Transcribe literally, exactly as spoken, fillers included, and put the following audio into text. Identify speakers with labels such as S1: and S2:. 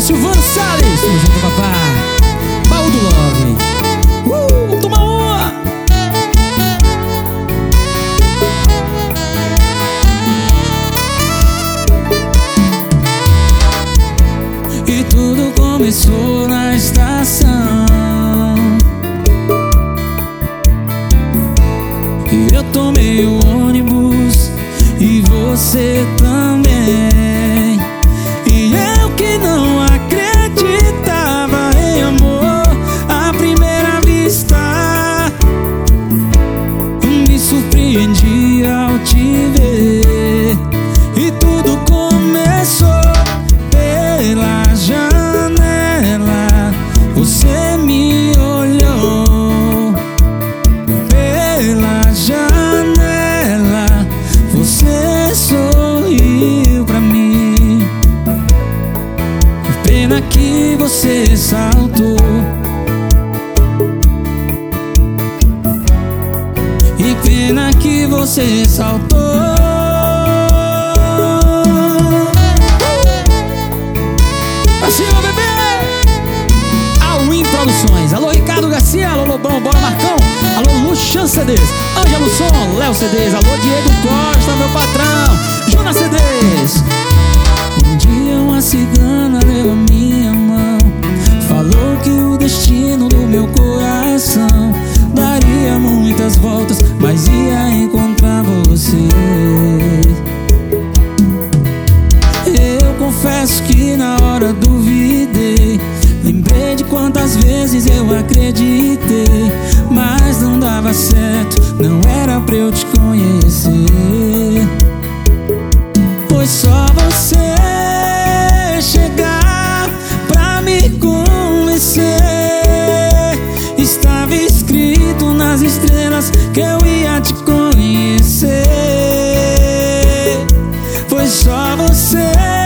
S1: Silvano Salles, tamo junto, papai. Baú do Love. Uh, vamos tomar uma. E tudo começou na estação. E eu tomei o ônibus e você também. E eu que não acreditava em amor à primeira vista, me surpreendi ao te ver. E tudo começou pela janela. Você me olhou pela janela. Você sorriu pra mim. Pena que você saltou. E pena que você saltou. Pra cima, bebê! A Win Produções. Alô, Ricardo Garcia. Alô, Lobão, bora, Marcão. Alô, Luxan C Ds. Ângelo Som, Léo C Ds. Alô, Diego Costa, meu patrão. Jonas C Ds. Um dia uma cigana deu a minha mão, falou que o destino do meu coração daria muitas voltas, mas ia encontrar você. Eu confesso que na hora duvidei, lembrei de quantas vezes eu acreditei, mas não dava certo, não era pra eu te conhecer. Foi só você chegar pra me convencer. Estava escrito nas estrelas que eu ia te conhecer. Foi só você